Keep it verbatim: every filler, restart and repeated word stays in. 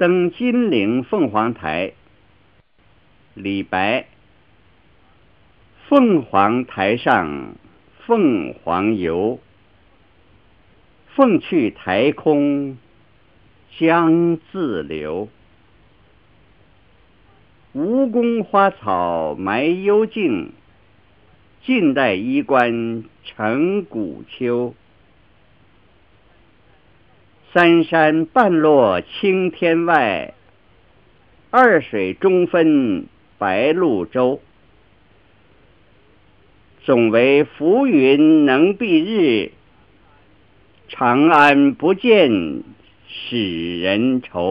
登金陵凤凰台，李白。凤凰台上凤凰游，凤去台空江自流。吴宫花草埋幽径，晋代衣冠成古丘。三山半落青天外，二水中分白鹭洲。总为浮云能蔽日，长安不见使人愁。